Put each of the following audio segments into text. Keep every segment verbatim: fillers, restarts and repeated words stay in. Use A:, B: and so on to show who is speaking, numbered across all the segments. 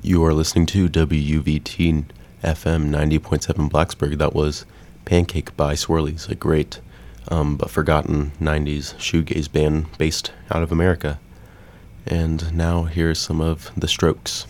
A: You are listening to W V T F M ninety point seven Blacksburg. That was Pancake by Swirlies, a great um, but forgotten nineties shoegaze band based out of America. And now here's some of The Strokes.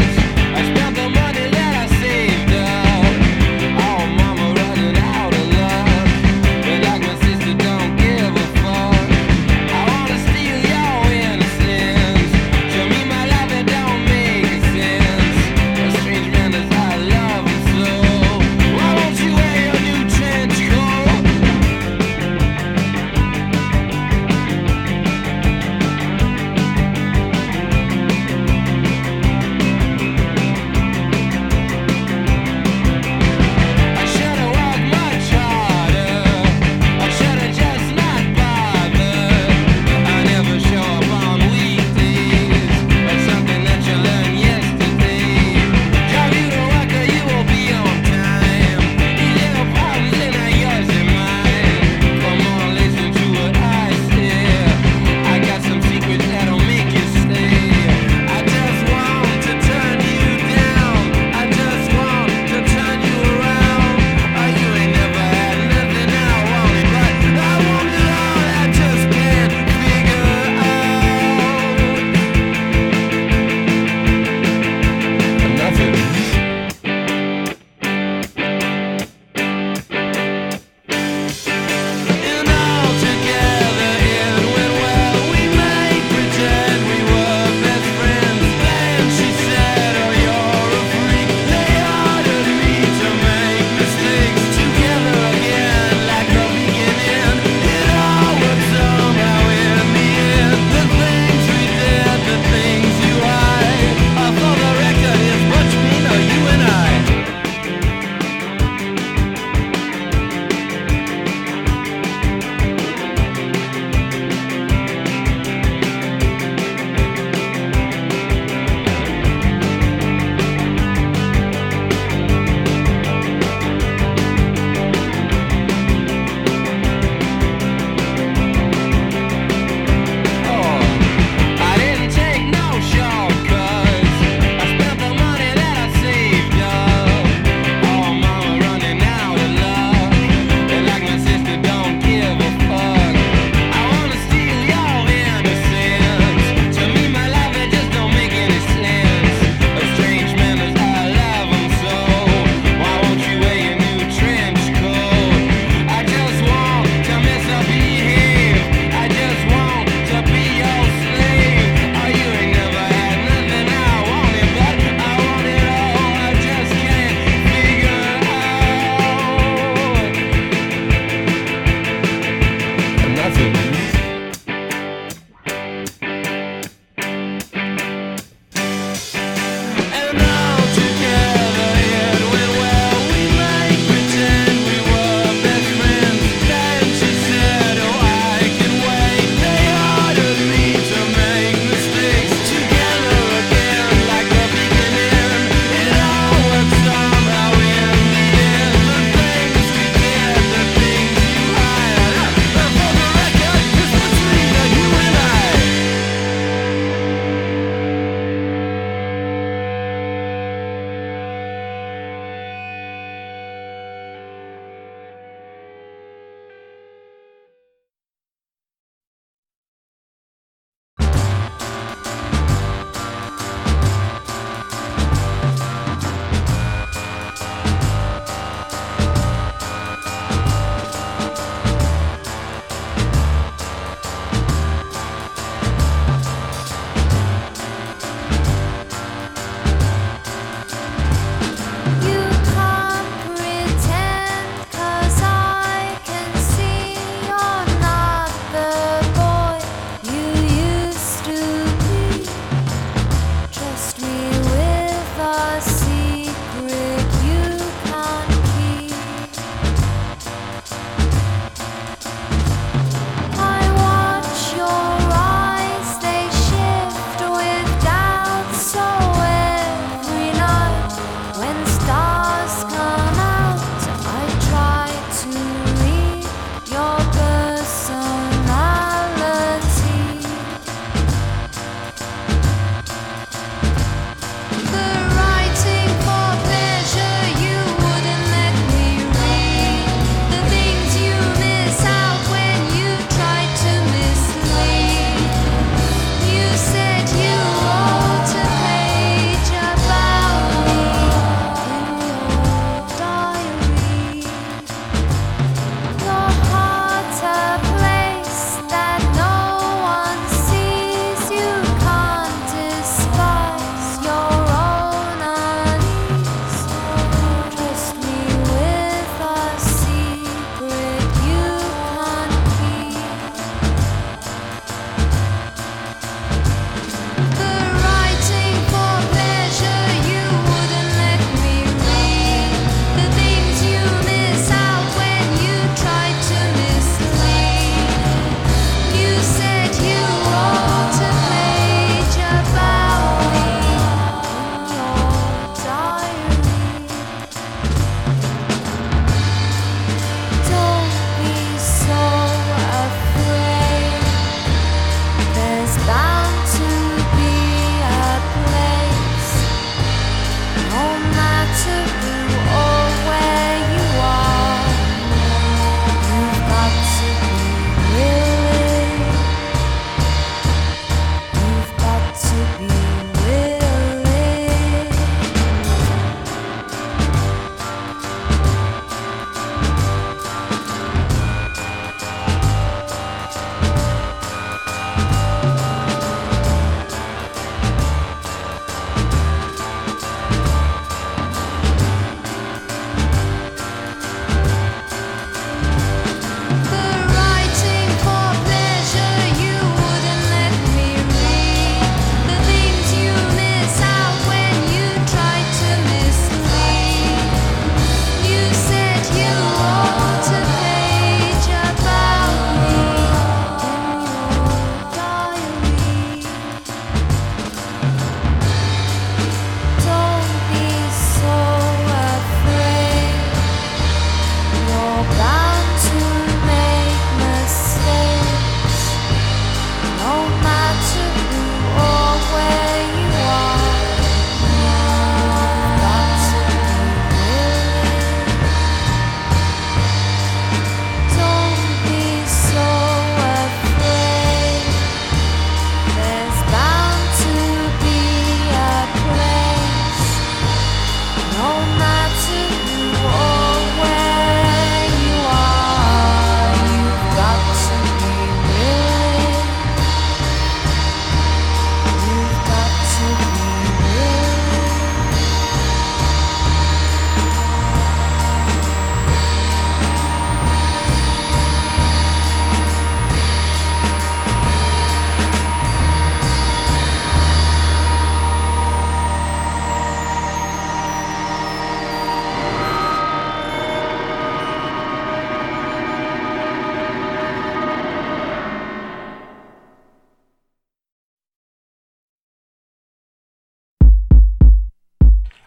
B: Mama running out of love.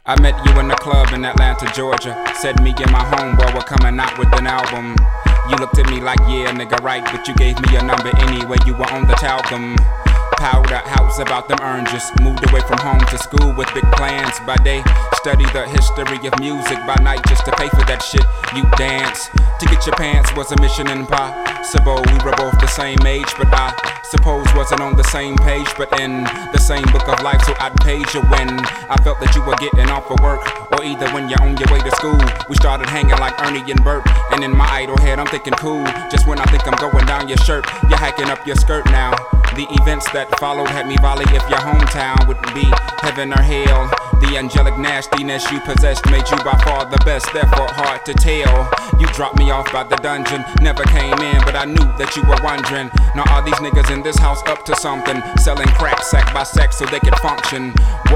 B: I met you in the club in Atlanta, Georgia. Said me and my homeboy were coming out with an album. You looked at me like, yeah, nigga, right, but you gave me your number anyway, you were on the talcum. Powder house about them oranges. Moved away from home to school with big plans. By day, study the history of music. By night, just to pay for that shit, you dance. To get your pants was a mission impossible. We were both the same age, but I suppose wasn't on the same page, but in the same book of life, so I'd page you when I felt that you were getting off of work, or either when you're on your way to school. We started hanging like Ernie and Bert, and in my idle head I'm thinking cool. Just when I think I'm going down your shirt, you're hiking up your skirt now. The events that followed had me volley if your hometown would be heaven or hell. The angelic nastiness you possessed made you by far the best, therefore hard to tell. You dropped me off by the dungeon, never came in, but I knew that you were wondering. Now are these niggas in this house up to something? Selling crack sack by sack so they could function.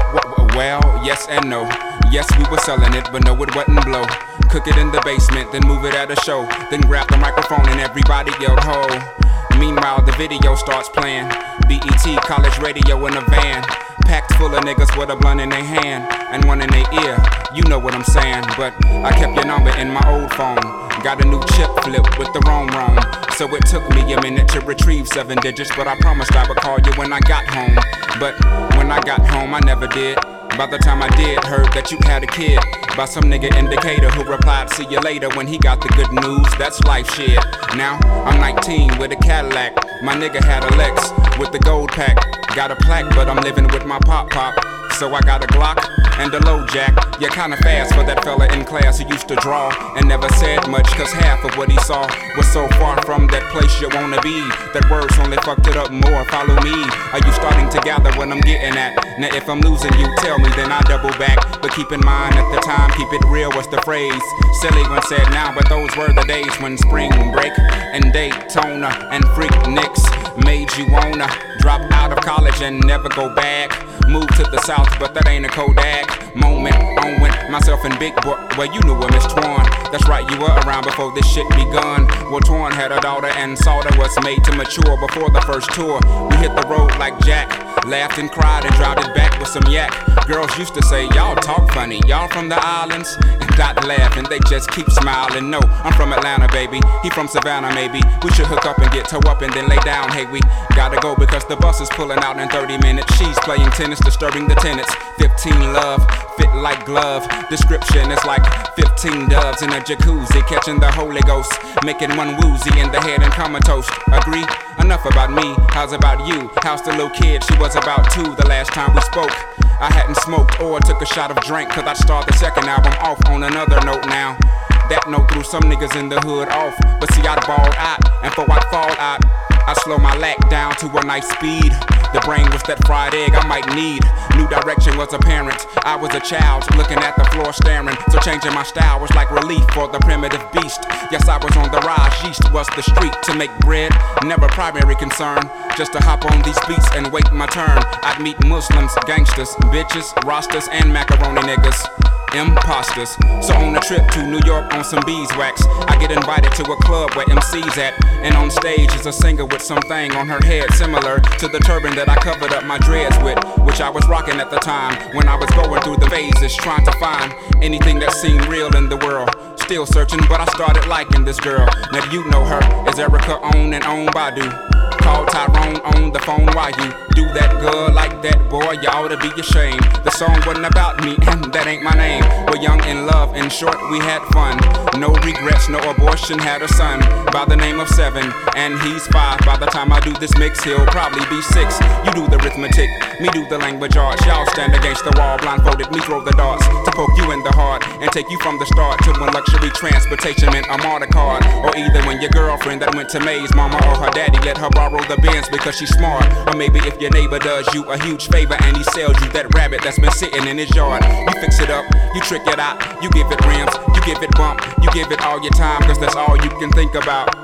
B: Well, yes and no. Yes, we were selling it, but no, it wasn't blow. Cook it in the basement, then move it at a show. Then grab the microphone and everybody yelled ho. Meanwhile, the video starts playing. B E T, college radio in a van. Packed full of niggas with a blunt in their hand and one in their ear. You know what I'm saying, but I kept your number in my old phone. Got a new chip flip with the roam roam. So it took me a minute to retrieve seven digits, but I promised I would call you when I got home. But when I got home, I never did. By the time I did, heard that you had a kid by some nigga indicator who replied, see you later, when he got the good news. That's life shit. Now I'm nineteen with a Cadillac. My nigga had a Lex with the gold pack. Got a plaque, but I'm living with my pop pop. So I got a Glock and a low jack. You're kinda fast for that fella in class who used to draw and never said much, cause half of what he saw was so far from that place you wanna be. That words only fucked it up more. Follow me. Are you starting to gather what I'm getting at? Now if I'm losing you, tell me, then I double back. But keep in mind at the time, keep it real was the phrase. Silly when said now, but those were the days when spring break and Daytona and freak Nicks made you wanna drop out of college and never go back. Move to the south, but that ain't a Kodak moment. On went myself and Big Boy. Well, you knew Miss Twan. That's right, you were around before this shit begun. Well, Twan had a daughter and Salter was made to mature before the first tour. We hit the road like Jack, laughed and cried and dropped it back with some yak. Girls used to say, y'all talk funny, y'all from the islands? And I'd laugh and they just keep smiling. No, I'm from Atlanta, baby. He from Savannah, maybe. We should hook up and get toe up and then lay down. Hey, we gotta go because the bus is pulling out in thirty minutes. She's playing tennis, disturbing the tenants. fifteen love, fit like glove. Description is like fifteen doves in a jacuzzi, catching the Holy Ghost, making one woozy in the head and comatose. Agree? Enough about me, how's about you? How's the little kid? She was about two the last time we spoke. I hadn't smoked or took a shot of drink, cause I'd start the second album off on another note now. That note threw some niggas in the hood off, but see I'd balled out, and before I'd fall out, I slow my lack down to a nice speed. The brain was that fried egg I might need. New direction was apparent. I was a child looking at the floor staring. So changing my style was like relief for the primitive beast. Yes, I was on the rise. Yeast was the street to make bread. Never primary concern. Just to hop on these beats and wait my turn. I'd meet Muslims, gangsters, bitches, rosters, and macaroni niggas. Imposters. So on a trip to New York on some beeswax, I get invited to a club where M C's at, and on stage is a singer with something on her head similar to the turban that I covered up my dreads with, which I was rocking at the time when I was going through the phases, trying to find anything that seemed real in the world. Still searching, but I started liking this girl. Now you know her as Erica on and on Badu. Call Tyrone on the phone while you do that girl like that, boy, you ought to be ashamed. The song wasn't about me, and that ain't my name. We're young in love, in short, we had fun. No regrets, no abortion, had a son by the name of Seven, and he's five. By the time I do this mix, he'll probably be six. You do the arithmetic, me do the language arts. Y'all stand against the wall, blindfolded, me throw the darts to poke you in the heart and take you from the start to when luxury transportation meant a martyr card. Or either when your girlfriend that went to Maze, mama or her daddy let her borrow the Benz because she's smart. Or maybe if your neighbor does you a huge favor and he sells you that rabbit that's been sitting in his yard. You fix it up, you trick it out, you give it rims, you give it bump, you give it all your time, cause that's all you can think about.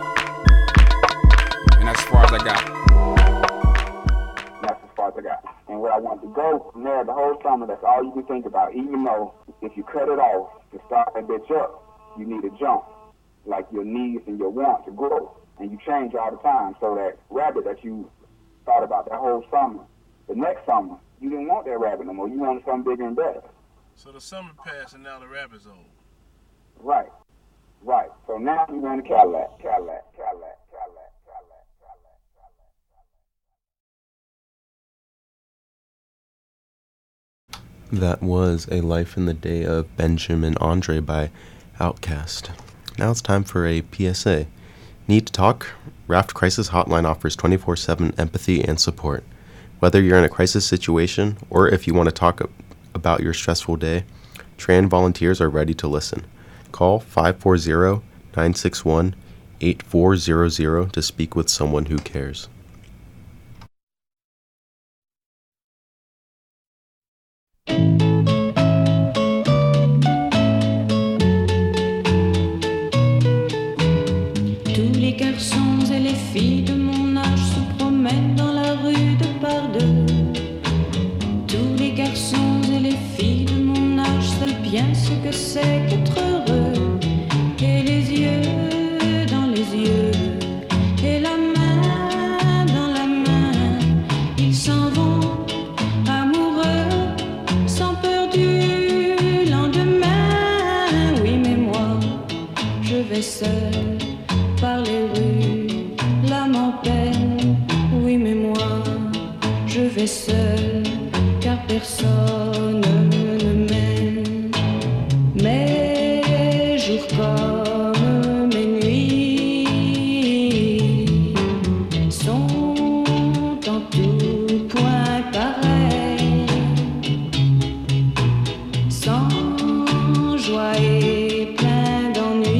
B: And that's as far as I got.
C: That's as far as I got. And where I want to go from there, the whole summer, that's all you can think about. Even though if you cut it off to start that bitch up, you need a jump. Like your needs and your want to grow. And you change all the time. So that rabbit that you thought about that whole summer, the next summer, you didn't want that rabbit no more. You wanted something bigger and better.
D: So the summer passed and now the rap is old.
C: Right, right. So now you want a Cadillac, Cadillac, Cadillac, Cadillac, Cadillac, Cadillac,
A: Cadillac. That was A Life in the Day of Benjamin Andre by Outkast. Now it's time for a P S A. Need to talk? Raft Crisis Hotline offers twenty-four seven empathy and support. Whether you're in a crisis situation or if you want to talk about your stressful day, Tran volunteers are ready to listen. Call five four zero, nine six one, eight four zero zero to speak with someone who cares.
E: Tous les garçons et les filles de mon âge se promènent dans la rue de par deux. Tous les garçons et les filles de mon âge savent bien ce que c'est qu'être heureux. Et les yeux dans les yeux, et la main dans la main, ils s'en vont amoureux, sans peur du lendemain. Oui, mais moi, je vais seul par les rues, l'âme en peine. Oui, mais moi, je vais seul, car personne ne m'aime. Mes jours comme mes nuits sont en tout point pareils, sans joie et plein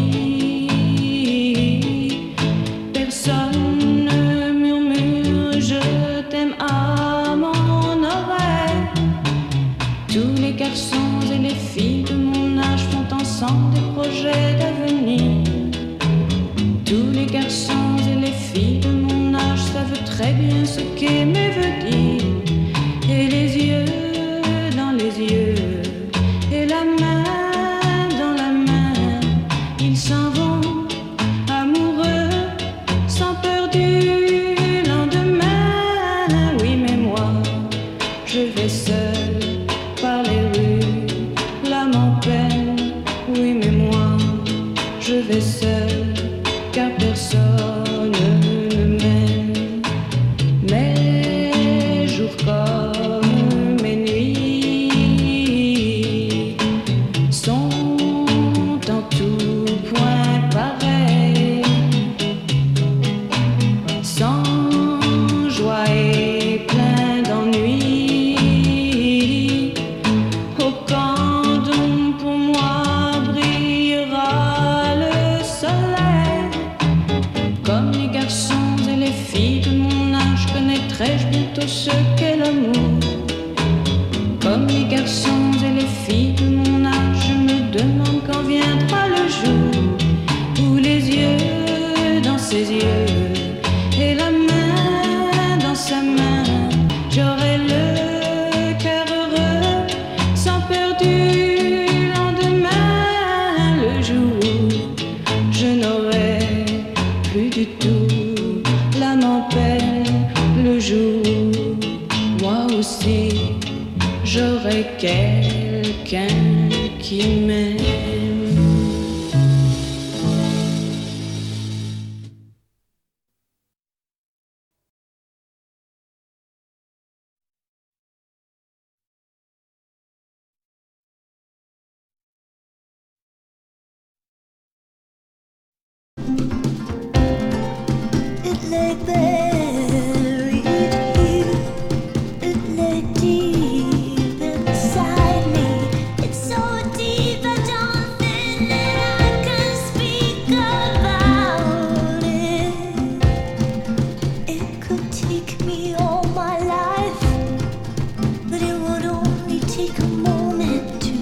E: d'ennui. Personne ne murmure je t'aime à mon oreille. Tous les garçons et les filles de mon âge font ensemble des projets d'avenir. Tous les garçons et les filles de mon âge savent très bien ce qu'aimer veut dire. Et les yeux dans les yeux, et la main dans la main, ils s'en vont amoureux, sans peur du lendemain. Oui, mais moi, je vais seul par les rues, l'âme en peine. Oui, mais moi, je vais seul, car personne ne m'aime. Mes jours comme mes nuits sont en tout point pareils, sans joie et plein d'ennui. Au camp d'ombre pour moi brillera le soleil. Comme les garçons et les filles de mon âge, connaîtrai-je bientôt ce qu'est l'amour. Comme les garçons et les filles de mon âge, je me demande quand viendra le jour où les yeux dans ses yeux et la main dans sa main, j'aurai le cœur heureux, sans peur du lendemain. Le jour où je n'aurai plus du tout l'âme en peine. Le jour où moi aussi j'aurai quelqu'un qui m'aime.
F: It lay buried here. It lay deep inside me. It's so deep I don't feel that I can speak about it. It could take me all my life, but it would only take a moment to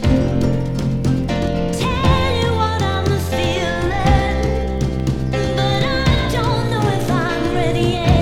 F: tell you what I'm feeling. But I don't know if I'm ready yet.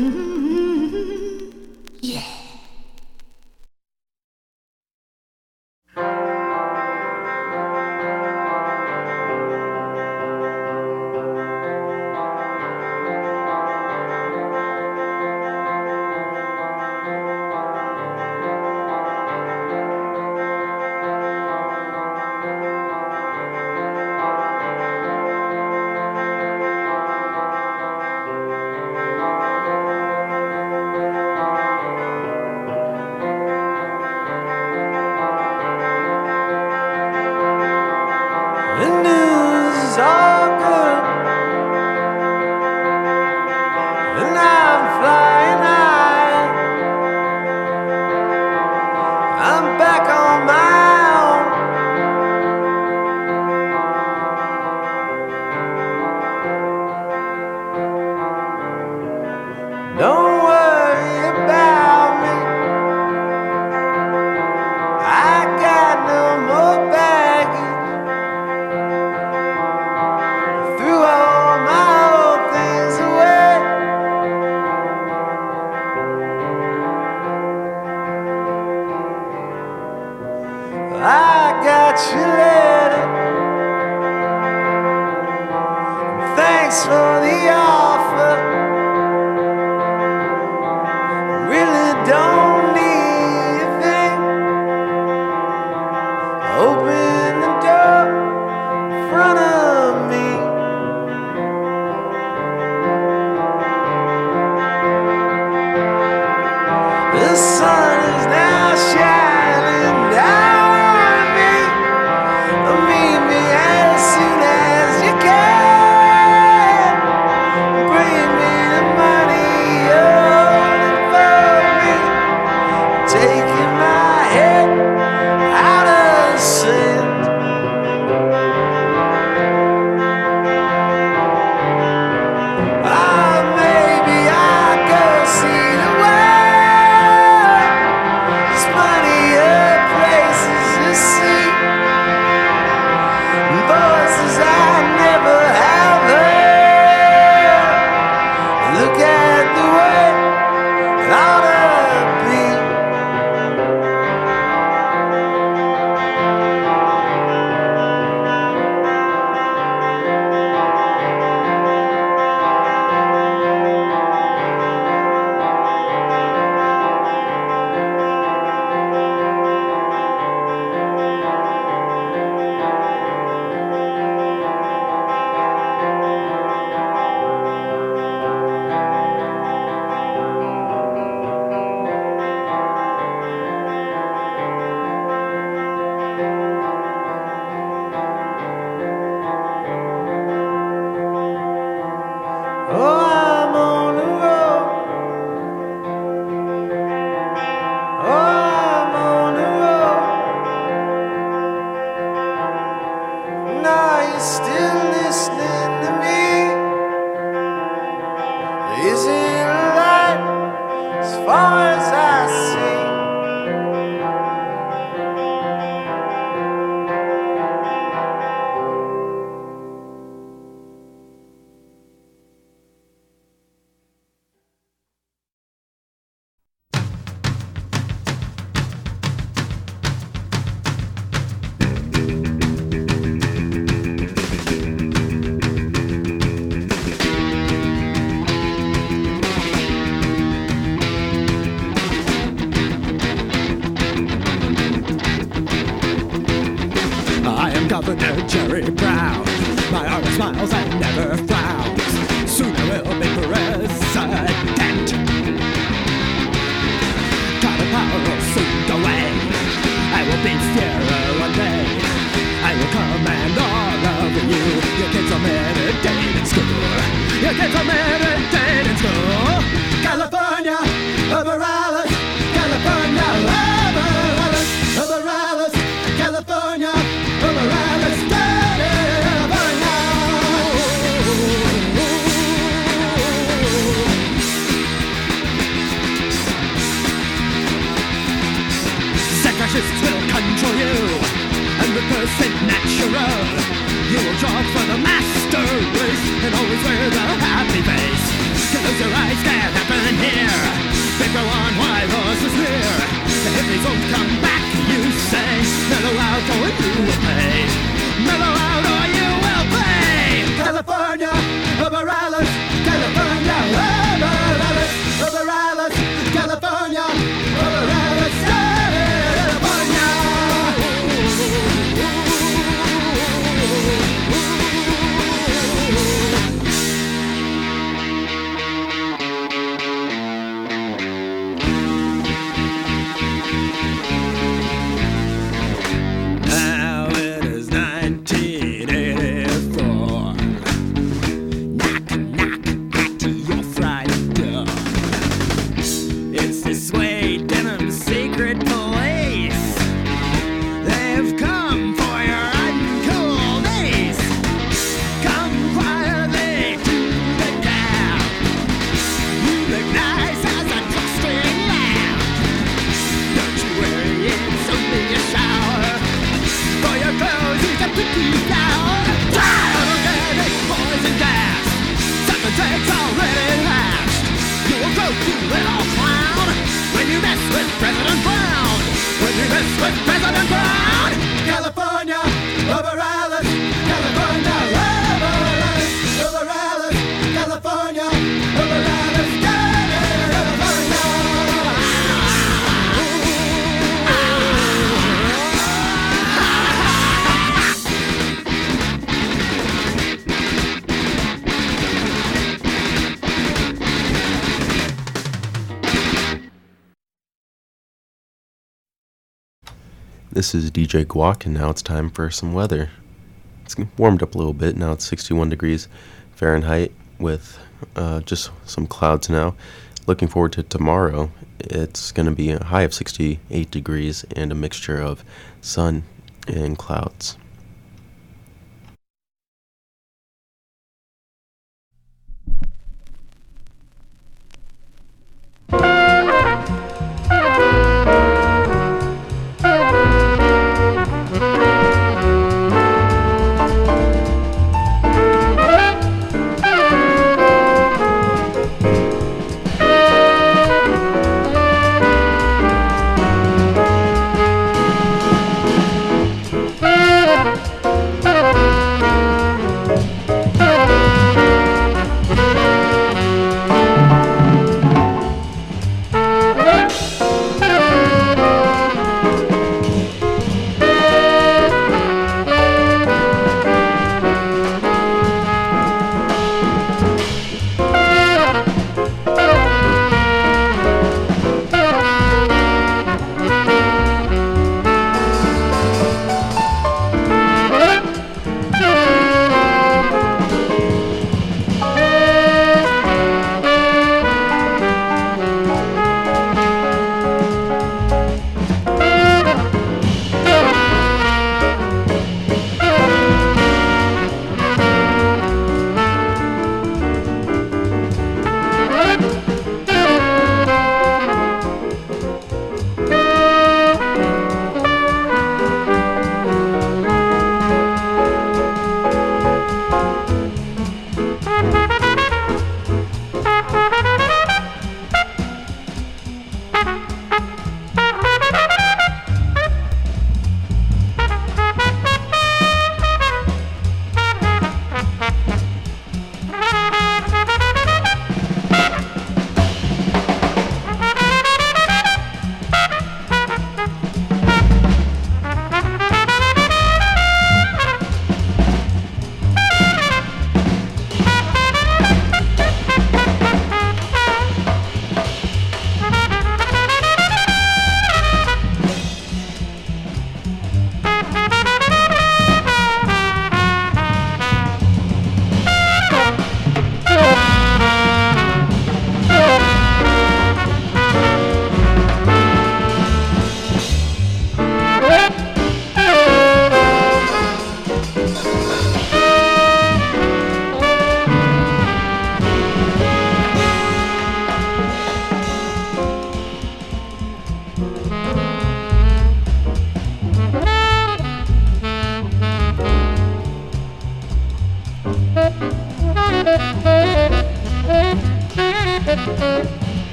G: Governor Jerry Brown. My heart smiles and never frowns. Soon I will be president. Cloud of power will soon go away. I will be fairer one day. I will command all of you. Your kids are meditate in school. Your kids are meditate in school. California, over Alice. California, over Alice. Over Alice. California, over Alice. California. Fascists will control you, and the percent natural. You will jog for the master race, and always wear the happy face. Close your eyes, can't happen you little clown. When you mess with President Brown. When you mess with President Brown. California, over Alice. California, over Alice. Over Alice. California, over Alice.
A: This is D J Guac, and now it's time for some weather. It's warmed up a little bit. Now it's sixty-one degrees Fahrenheit with uh, just some clouds now. Looking forward to tomorrow. It's going to be a high of sixty-eight degrees and a mixture of sun and clouds.
H: Thank you.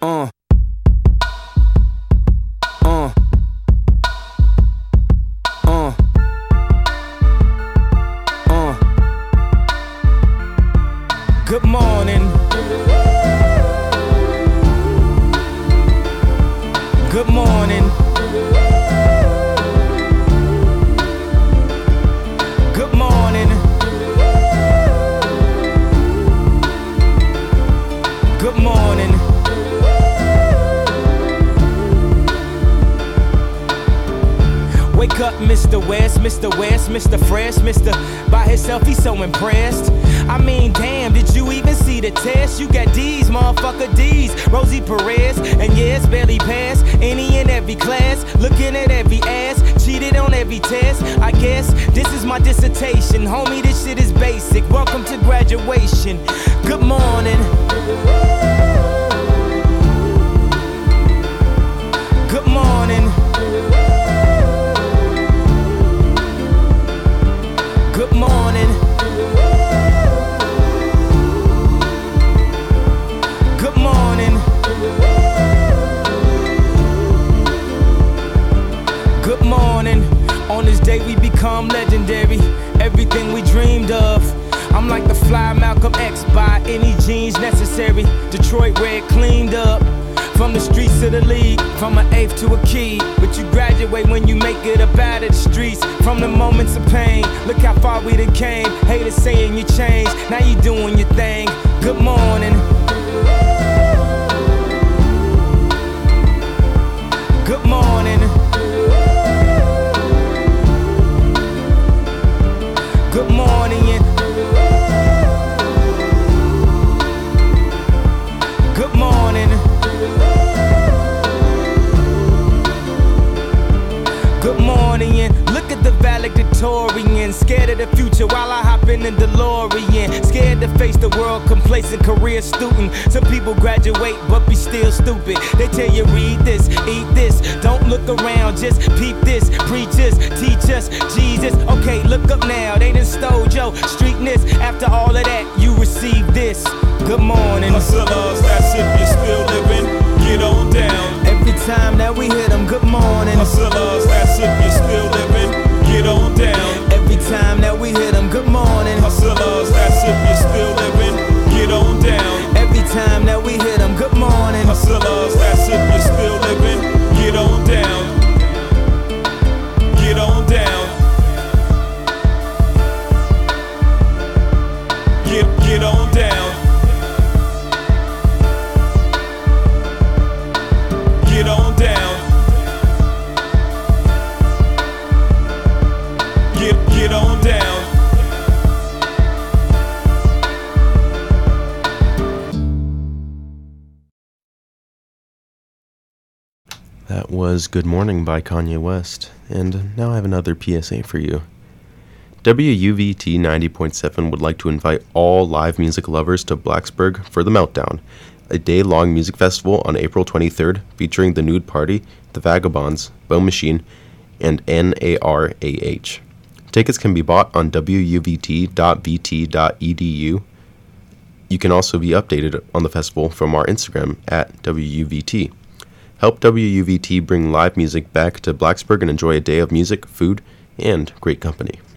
H: Uh. Uh. Uh. Uh. Good morning. Good morning. Good morning. Good morning. Wake up, Mister West, Mister West, Mister Fresh, Mister By himself, he's so impressed. I mean, damn, did you even see the test? You got D's, motherfucker D's, Rosie Perez, and yeah, it's barely passed any and every class, looking at every ass, cheated on every test. I guess this is my dissertation, homie, this shit is basic. Welcome to graduation. Good morning. Good morning. Good morning. Good morning. Good morning. On this day we become legendary. Everything we dreamed of. I'm like the fly Malcolm X by any jeans necessary. Detroit red cleaned up. From the streets to the league, from an eighth to a key. But you graduate when you make it up out of the streets. From the moments of pain, look how far we done came. Haters saying you changed, now you doing your thing. Good morning. Good morning. Good morning. Good morning. Good morning, and look at the valedictorian. Scared of the future while I hop in the DeLorean. Scared to face the world, complacent career student. Some people graduate but be still stupid. They tell you read this, eat this, don't look around, just peep this. Preach us, teach us, Jesus. Okay, look up now, they done stole your streetness. After all of that, you receive this. Good morning.
I: Hustlers, that's if you're still living, get on down.
H: Every time that we hit them, good morning.
I: Hustlers, that's if you're still living, get on down.
H: Every time that we hit them, good morning.
I: Hustlers, that's if you're still living, get on down.
H: Every time that we hit them, good morning.
I: Hustlers, that's if you're still living, get on down. Get on down. Get, get on down. Get on down. Get, get on down.
A: That was Good Morning by Kanye West, and now I have another P S A for you. W U V T ninety point seven would like to invite all live music lovers to Blacksburg for The Meltdown, a day-long music festival on April twenty-third featuring The Nude Party, The Vagabonds, Bone Machine, and N A R A H. Tickets can be bought on w u v t dot v t dot e d u. You can also be updated on the festival from our Instagram at W U V T. Help W U V T bring live music back to Blacksburg and enjoy a day of music, food, and great company.